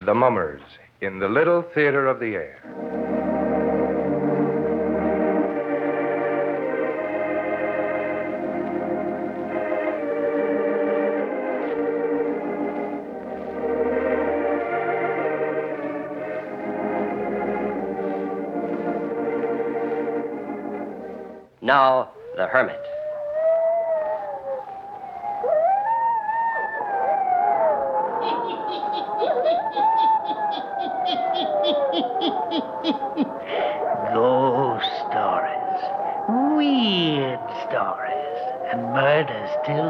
The Mummers in the Little Theater of the Air. Now, The Hermit. Ghost stories, weird stories, and murders, too.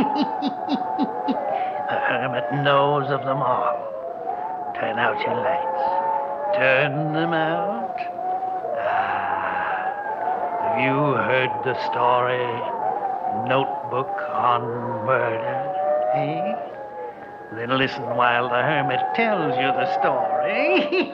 The hermit knows of them all. Turn out your lights. Turn them out. Have you heard the story, Notebook on Murder, eh? Then listen while the hermit tells you the story.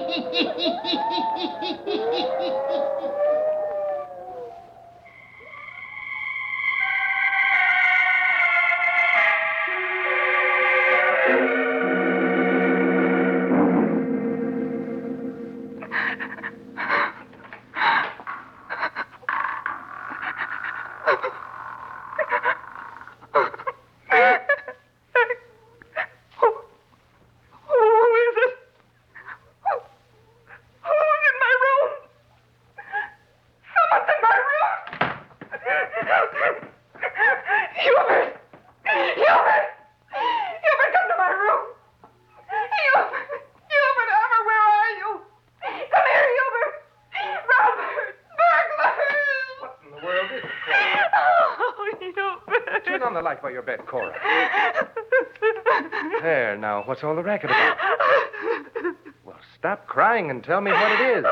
By your bed, Cora. There, now, what's all the racket about? Well, stop crying and tell me what it is.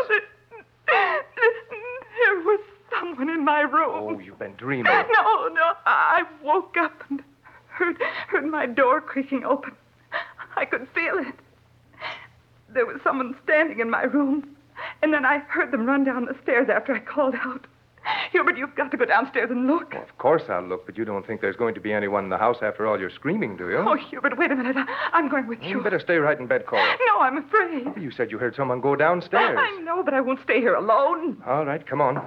There was someone in my room. Oh, you've been dreaming. No, I woke up and heard my door creaking open. I could feel it. There was someone standing in my room, and then I heard them run down the stairs after I called out. Hubert, you've got to go downstairs and look. Well, of course I'll look, but you don't think there's going to be anyone in the house after all your screaming, do you? Oh, Hubert, wait a minute. I'm going with you. You better stay right in bed, Cora. No, I'm afraid. You said you heard someone go downstairs. I know, but I won't stay here alone. All right, come on.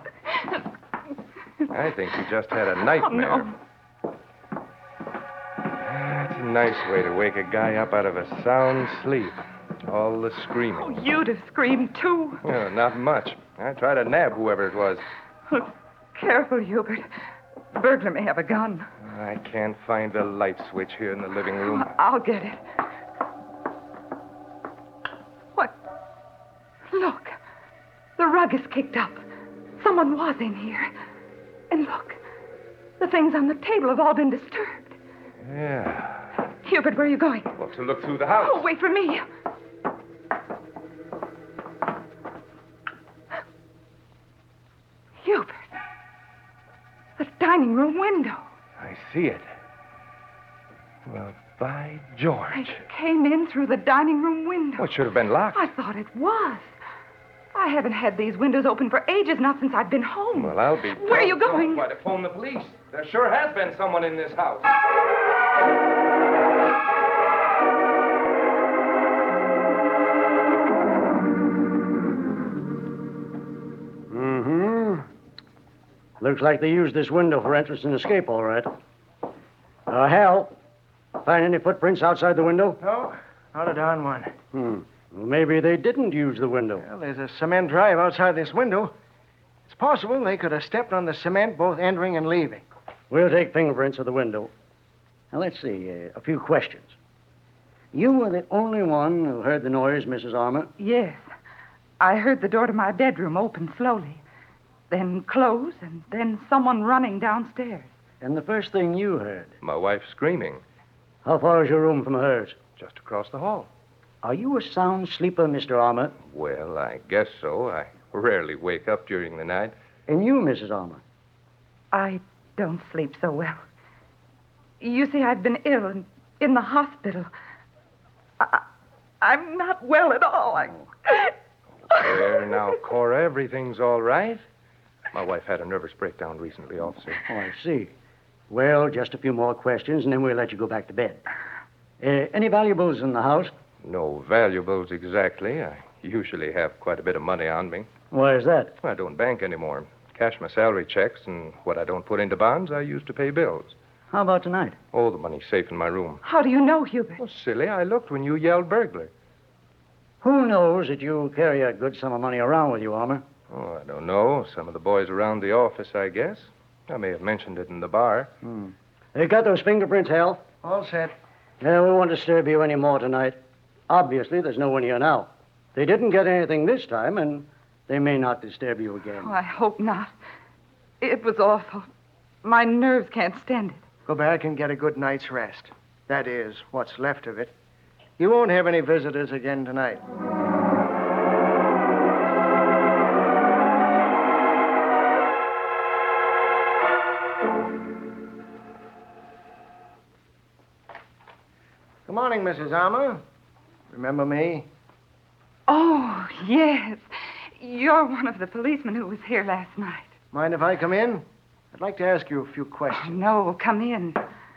I think you just had a nightmare. Oh, no. That's a nice way to wake a guy up out of a sound sleep. All the screaming. Oh, you'd have screamed, too. Well, not much. I tried to nab whoever it was. Oh, careful, Hubert. The burglar may have a gun. I can't find the light switch here in the living room. I'll get it. What? Look. The rug is kicked up. Someone was in here. And look. The things on the table have all been disturbed. Yeah. Hubert, where are you going? Well, to look through the house. Oh, wait for me. Hubert. The dining room window. I see it. Well, by George. I came in through the dining room window. Well, it should have been locked. I thought it was. I haven't had these windows open for ages, not since I've been home. Well, I'll be... Where are you going? Why, to phone the police. There sure has been someone in this house. Looks like they used this window for entrance and escape, all right. Hal, find any footprints outside the window? No, not a darn one. Well, maybe they didn't use the window. Well, there's a cement drive outside this window. It's possible they could have stepped on the cement both entering and leaving. We'll take fingerprints of the window. Now, let's see, a few questions. You were the only one who heard the noise, Mrs. Armour? Yes. I heard the door to my bedroom open slowly, then close, and then someone running downstairs. And the first thing you heard? My wife screaming. How far is your room from hers? Just across the hall. Are you a sound sleeper, Mr. Armour? Well, I guess so. I rarely wake up during the night. And you, Mrs. Armour? I don't sleep so well. You see, I've been ill and in the hospital. I'm not well at all. There now, Cora, everything's all right. My wife had a nervous breakdown recently, officer. Oh, I see. Well, just a few more questions, and then we'll let you go back to bed. Any valuables in the house? No valuables exactly. I usually have quite a bit of money on me. Why is that? I don't bank anymore. Cash my salary checks, and what I don't put into bonds, I use to pay bills. How about tonight? Oh, the money's safe in my room. How do you know, Hubert? Oh, silly, I looked when you yelled burglar. Who knows that you carry a good sum of money around with you, Armour? Oh, I don't know. Some of the boys around the office, I guess. I may have mentioned it in the bar. They got those fingerprints, Hal? All set. Yeah, we won't disturb you any more tonight. Obviously, there's no one here now. They didn't get anything this time, and they may not disturb you again. Oh, I hope not. It was awful. My nerves can't stand it. Go back and get a good night's rest. That is, what's left of it. You won't have any visitors again tonight. Good morning, Mrs. Armour. Remember me? Oh, yes. You're one of the policemen who was here last night. Mind if I come in? I'd like to ask you a few questions. No, come in.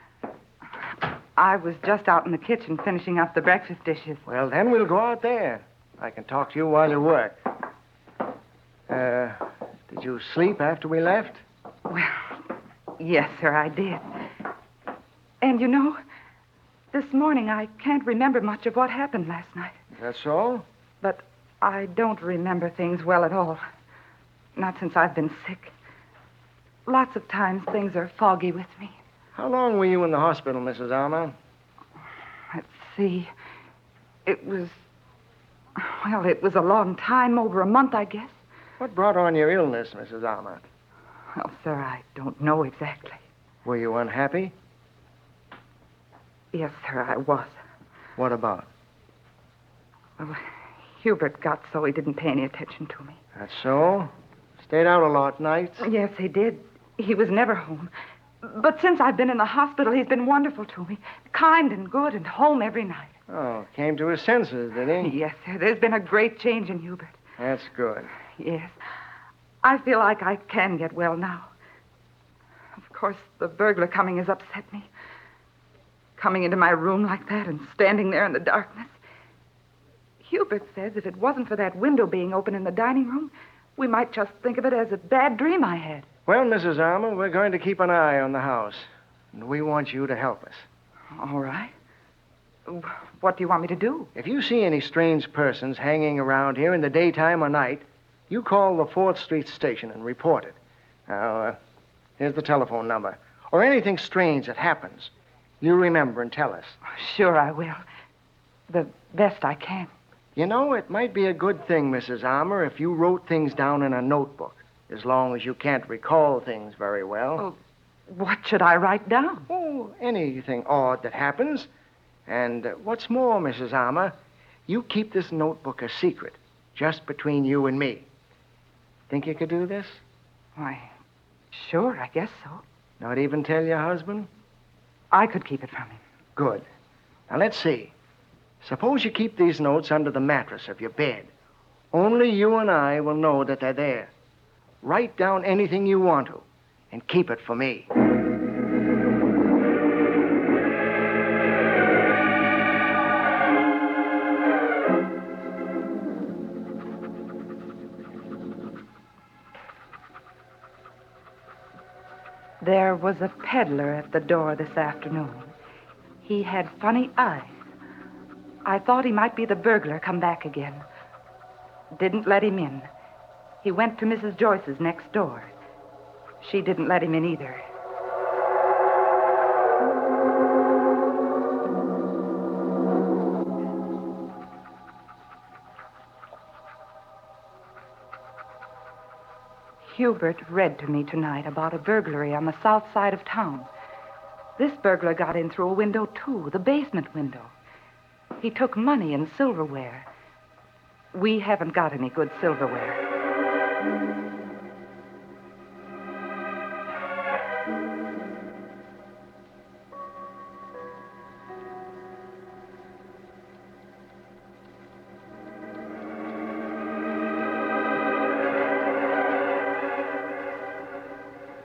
I was just out in the kitchen finishing up the breakfast dishes. Well, then we'll go out there. I can talk to you while you work. Did you sleep after we left? Well, yes, sir, I did. And you know, this morning I can't remember much of what happened last night. That's all? But I don't remember things well at all. Not since I've been sick. Lots of times things are foggy with me. How long were you in the hospital, Mrs. Armour? Let's see. It was a long time, over a month, I guess. What brought on your illness, Mrs. Armour? Well, sir, I don't know exactly. Were you unhappy? Yes, sir, I was. What about? Well, Hubert got so he didn't pay any attention to me. That's so? Stayed out a lot nights? Yes, he did. He was never home. But since I've been in the hospital, he's been wonderful to me. Kind and good and home every night. Oh, came to his senses, did he? Yes, sir. There's been a great change in Hubert. That's good. Yes. I feel like I can get well now. Of course, the burglar coming has upset me. Coming into my room like that and standing there in the darkness. Hubert says if it wasn't for that window being open in the dining room, we might just think of it as a bad dream I had. Well, Mrs. Armour, we're going to keep an eye on the house. And we want you to help us. All right. What do you want me to do? If you see any strange persons hanging around here in the daytime or night, you call the 4th Street station and report it. Now, here's the telephone number. Or anything strange that happens, you remember and tell us. Sure, I will. The best I can. You know, it might be a good thing, Mrs. Armour, if you wrote things down in a notebook, as long as you can't recall things very well. Oh, what should I write down? Oh, anything odd that happens. And what's more, Mrs. Armour, you keep this notebook a secret, just between you and me. Think you could do this? Why, sure, I guess so. Not even tell your husband? I could keep it from him. Good. Now, let's see. Suppose you keep these notes under the mattress of your bed. Only you and I will know that they're there. Write down anything you want to, and keep it for me. There was a peddler at the door this afternoon. He had funny eyes. I thought he might be the burglar come back again. Didn't let him in. He went to Mrs. Joyce's next door. She didn't let him in either. Hubert read to me tonight about a burglary on the south side of town. This burglar got in through a window, too, the basement window. He took money and silverware. We haven't got any good silverware.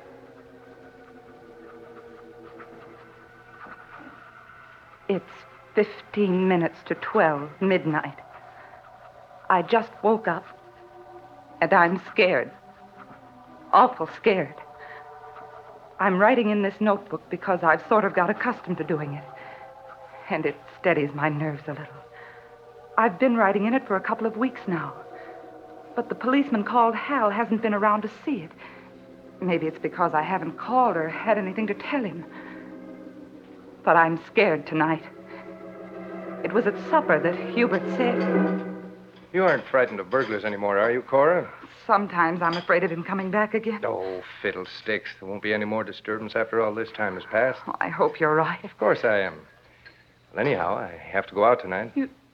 It's 15 minutes to 12, midnight. I just woke up, and I'm scared. Awful scared. I'm writing in this notebook because I've sort of got accustomed to doing it. And it steadies my nerves a little. I've been writing in it for a couple of weeks now. But the policeman called Hal hasn't been around to see it. Maybe it's because I haven't called or had anything to tell him. But I'm scared tonight. It was at supper that Hubert said... You aren't frightened of burglars anymore, are you, Cora? Sometimes I'm afraid of him coming back again. Oh, fiddlesticks. There won't be any more disturbance after all this time has passed. Oh, I hope you're right. Of course I am. Well, anyhow, I have to go out tonight.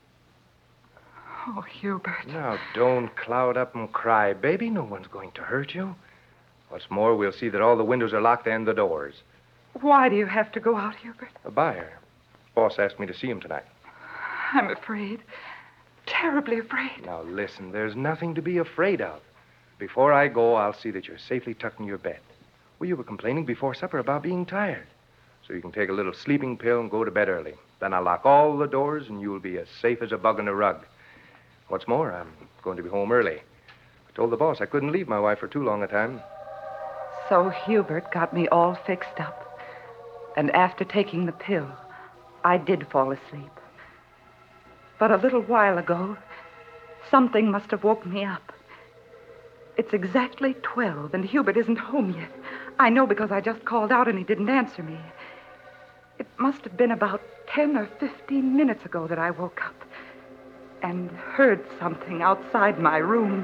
Oh, Hubert. Now, don't cloud up and cry, baby. No one's going to hurt you. What's more, we'll see that all the windows are locked and the doors. Why do you have to go out, Hubert? A buyer. Boss asked me to see him tonight. I'm afraid. Terribly afraid. Now, listen, there's nothing to be afraid of. Before I go, I'll see that you're safely tucked in your bed. Well, you were complaining before supper about being tired. So you can take a little sleeping pill and go to bed early. Then I'll lock all the doors, and you'll be as safe as a bug in a rug. What's more, I'm going to be home early. I told the boss I couldn't leave my wife for too long a time. So Hubert got me all fixed up. And after taking the pill, I did fall asleep. But a little while ago, something must have woke me up. It's exactly 12, and Hubert isn't home yet. I know because I just called out and he didn't answer me. It must have been about 10 or 15 minutes ago that I woke up and heard something outside my room.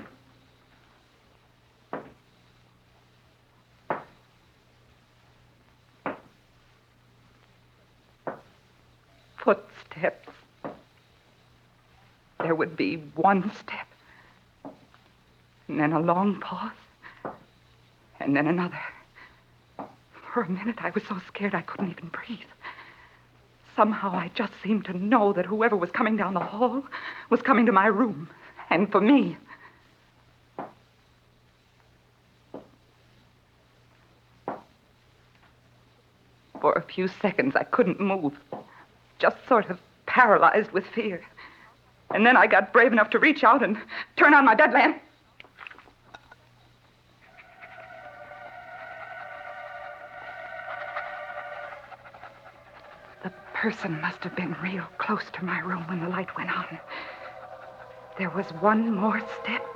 Footsteps. There would be one step, and then a long pause, and then another. For a minute, I was so scared I couldn't even breathe. Somehow, I just seemed to know that whoever was coming down the hall was coming to my room, and for me. For a few seconds, I couldn't move, just sort of paralyzed with fear. And then I got brave enough to reach out and turn on my bed lamp. The person must have been real close to my room when the light went on. There was one more step.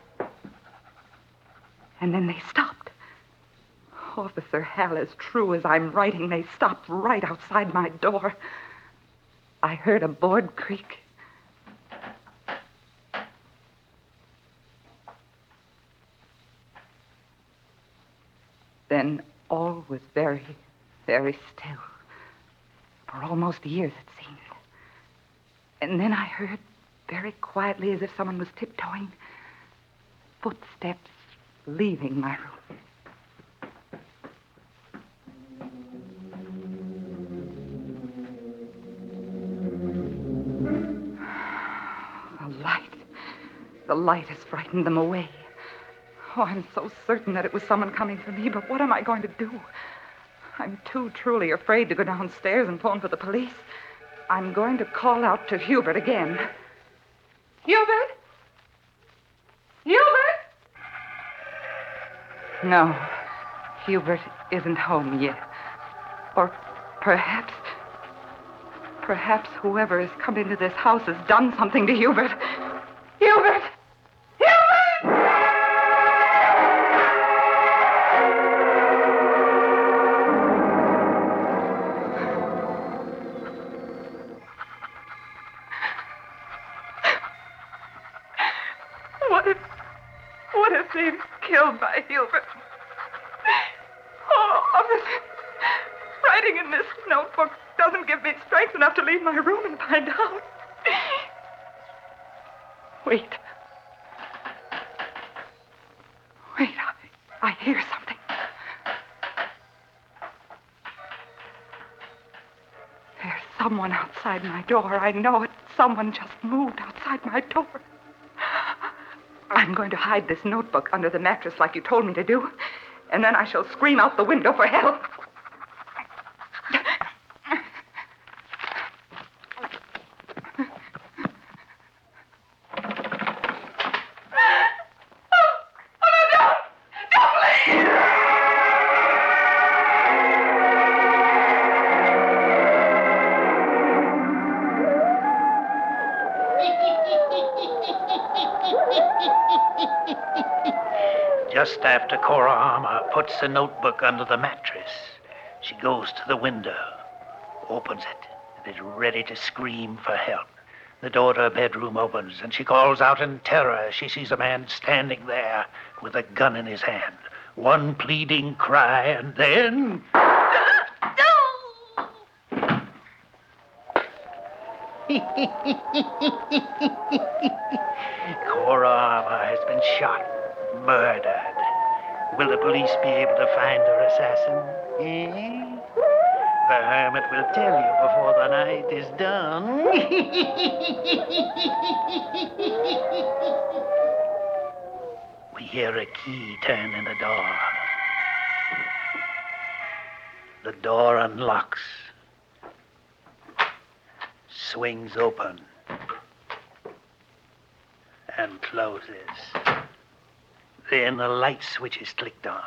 And then they stopped. Officer Hal, as true as I'm writing, they stopped right outside my door. I heard a board creak. Then all was very, very still. For almost years, it seemed. And then I heard, very quietly, as if someone was tiptoeing, footsteps leaving my room. The light has frightened them away. Oh, I'm so certain that it was someone coming for me, but what am I going to do? I'm too truly afraid to go downstairs and phone for the police. I'm going to call out to Hubert again. Hubert? Hubert? No, Hubert isn't home yet. Or perhaps whoever has come into this house has done something to Hubert. Hubert! What if they've killed my Hubert? Oh, officer, writing in this notebook doesn't give me strength enough to leave my room and find out. Wait, I hear something. There's someone outside my door. I know it. Someone just moved outside my door. I'm going to hide this notebook under the mattress like you told me to do, and then I shall scream out the window for help. Just after Cora Armour puts the notebook under the mattress, she goes to the window, opens it, and is ready to scream for help. The door to her bedroom opens, and she calls out in terror as she sees a man standing there with a gun in his hand. One pleading cry, and then... Cora Armour has been shot, murdered. Will the police be able to find her assassin? Eh? The hermit will tell you before the night is done. We hear a key turn in the door. The door unlocks, swings open, and closes. Then a light switch is clicked on.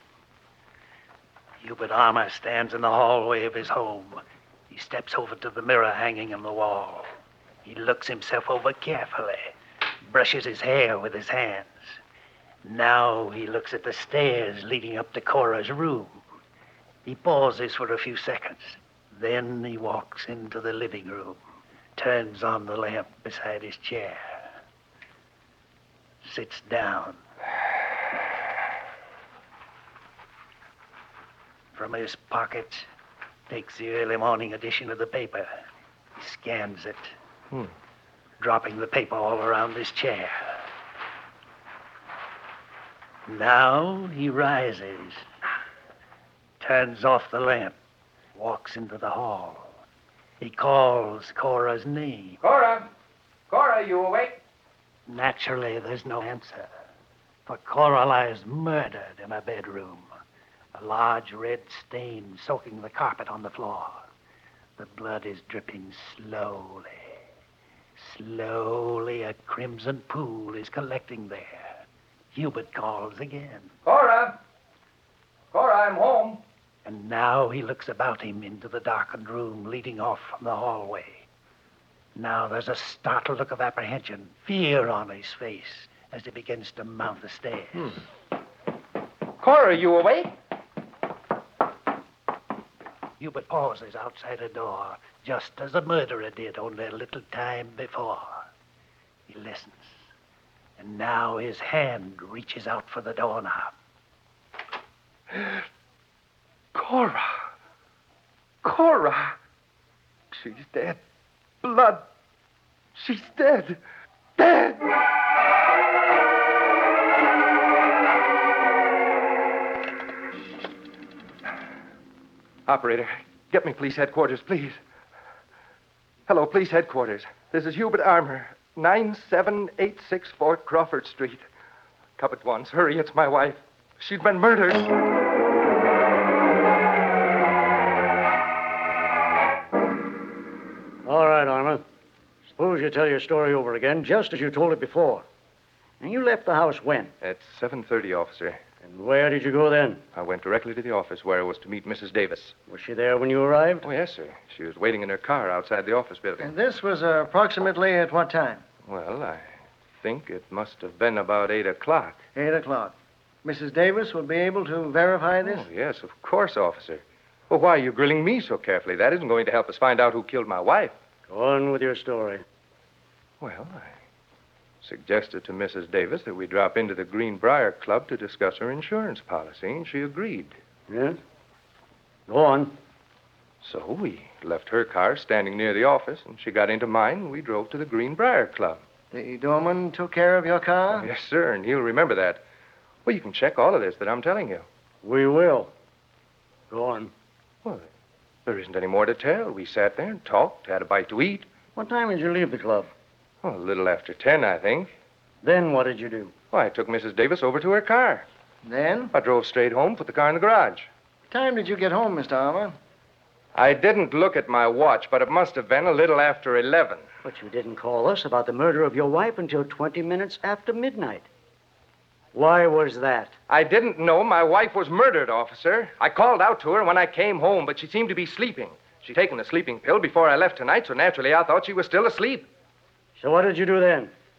Hubert Armour stands in the hallway of his home. He steps over to the mirror hanging on the wall. He looks himself over carefully, brushes his hair with his hands. Now he looks at the stairs leading up to Cora's room. He pauses for a few seconds. Then he walks into the living room, turns on the lamp beside his chair, sits down. From his pocket, takes the early morning edition of the paper. He scans it, dropping the paper all around his chair. Now he rises, turns off the lamp, walks into the hall. He calls Cora's name. Cora! Cora, you awake? Naturally, there's no answer, for Cora lies murdered in her bedroom. A large red stain soaking the carpet on the floor. The blood is dripping slowly. Slowly, a crimson pool is collecting there. Hubert calls again. Cora! Cora, I'm home. And now he looks about him into the darkened room leading off from the hallway. Now there's a startled look of apprehension, fear on his face as he begins to mount the stairs. Cora, you awake? Hubert pauses outside a door, just as the murderer did only a little time before. He listens, and now his hand reaches out for the doorknob. Cora! Cora! She's dead. Blood. She's dead. Dead! Operator, get me police headquarters, please. Hello, police headquarters. This is Hubert Armour, 9786 Fort Crawford Street. Come at once. Hurry, it's my wife. She's been murdered. All right, Armour. Suppose you tell your story over again, just as you told it before. And you left the house when? At 7:30, officer. And where did you go then? I went directly to the office where I was to meet Mrs. Davis. Was she there when you arrived? Oh, yes, sir. She was waiting in her car outside the office building. And this was approximately at what time? Well, I think it must have been about 8 o'clock. 8 o'clock. Mrs. Davis will be able to verify this? Oh, yes, of course, officer. Well, why are you grilling me so carefully? That isn't going to help us find out who killed my wife. Go on with your story. Well, I suggested to Mrs. Davis that we drop into the Greenbrier Club to discuss her insurance policy, and she agreed. Yes? Go on. So we left her car standing near the office, and she got into mine, and we drove to the Greenbrier Club. The doorman took care of your car? Oh, yes, sir, and he'll remember that. Well, you can check all of this that I'm telling you. We will. Go on. Well, there isn't any more to tell. We sat there and talked, had a bite to eat. What time did you leave the club? Well, a little after 10, I think. Then what did you do? Well, I took Mrs. Davis over to her car. Then? I drove straight home, put the car in the garage. What time did you get home, Mr. Armour? I didn't look at my watch, but it must have been a little after 11. But you didn't call us about the murder of your wife until 20 minutes after midnight. Why was that? I didn't know my wife was murdered, officer. I called out to her when I came home, but she seemed to be sleeping. She'd taken a sleeping pill before I left tonight, so naturally I thought she was still asleep. So what did you do then?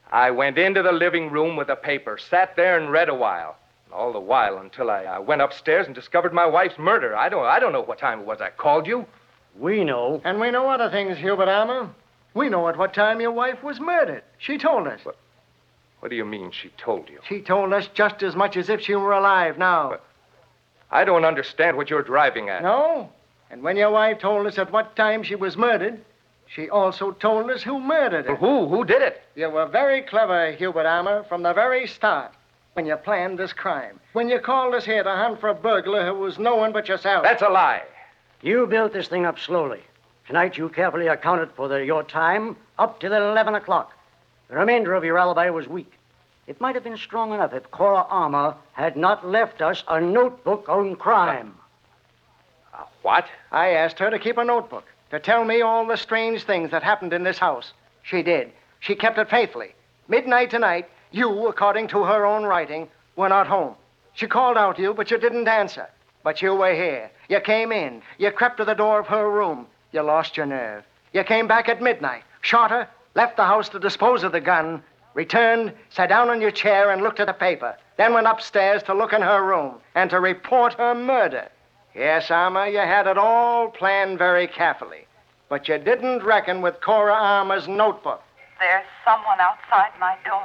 I went into the living room with a paper, sat there and read a while. All the while until I went upstairs and discovered my wife's murder. I don't know what time it was I called you. We know. And we know other things, Hubert Armour. We know at what time your wife was murdered. She told us. What do you mean she told you? She told us just as much as if she were alive now. I don't understand what you're driving at. No? And when your wife told us at what time she was murdered, she also told us who murdered her. Well, who? Who did it? You were very clever, Hubert Armour, from the very start when you planned this crime. When you called us here to hunt for a burglar who was no one but yourself. That's a lie. You built this thing up slowly. Tonight you carefully accounted for your time up till 11 o'clock. The remainder of your alibi was weak. It might have been strong enough if Cora Armour had not left us a notebook on crime. What? I asked her to keep a notebook, to tell me all the strange things that happened in this house. She did. She kept it faithfully. Midnight tonight, you, according to her own writing, were not home. She called out to you, but you didn't answer. But you were here. You came in. You crept to the door of her room. You lost your nerve. You came back at midnight, shot her, left the house to dispose of the gun, returned, sat down on your chair and looked at the paper, then went upstairs to look in her room and to report her murder. Yes, Armour, you had it all planned very carefully. But you didn't reckon with Cora Armour's notebook. There's someone outside my door.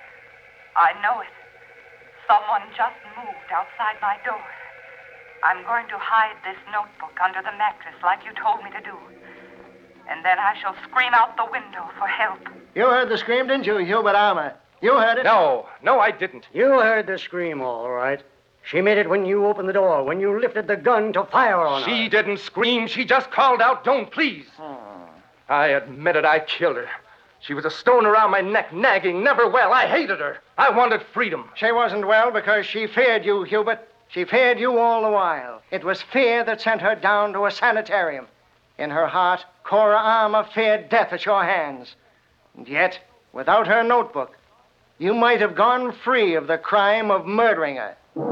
I know it. Someone just moved outside my door. I'm going to hide this notebook under the mattress like you told me to do. And then I shall scream out the window for help. You heard the scream, didn't you, Hubert Armour? You heard it? No, I didn't. You heard the scream, all right. She made it when you opened the door, when you lifted the gun to fire on her. She didn't scream. She just called out, "Don't, please." I admit it, I killed her. She was a stone around my neck, nagging, never well. I hated her. I wanted freedom. She wasn't well because she feared you, Hubert. She feared you all the while. It was fear that sent her down to a sanitarium. In her heart, Cora Armour feared death at your hands. And yet, without her notebook, you might have gone free of the crime of murdering her.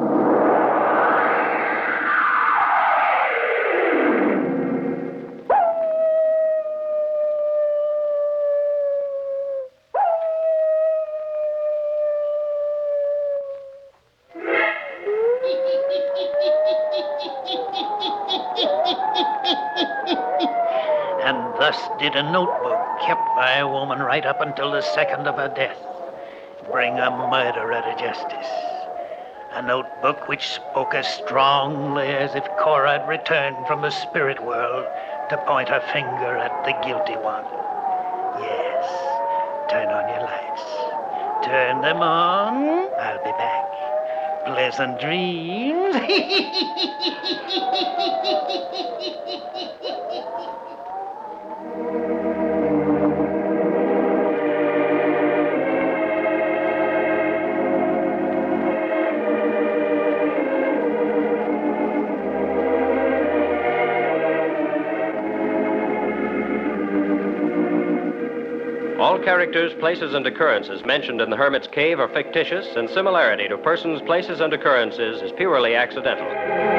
And thus did a notebook kept by a woman right up until the second of her death bring a murderer to justice. A notebook which spoke as strongly as if Cora had returned from the spirit world to point her finger at the guilty one. Yes, turn on your lights. Turn them on. I'll be back. Pleasant dreams. All characters, places, and occurrences mentioned in the Hermit's Cave are fictitious, and similarity to persons, places, and occurrences is purely accidental.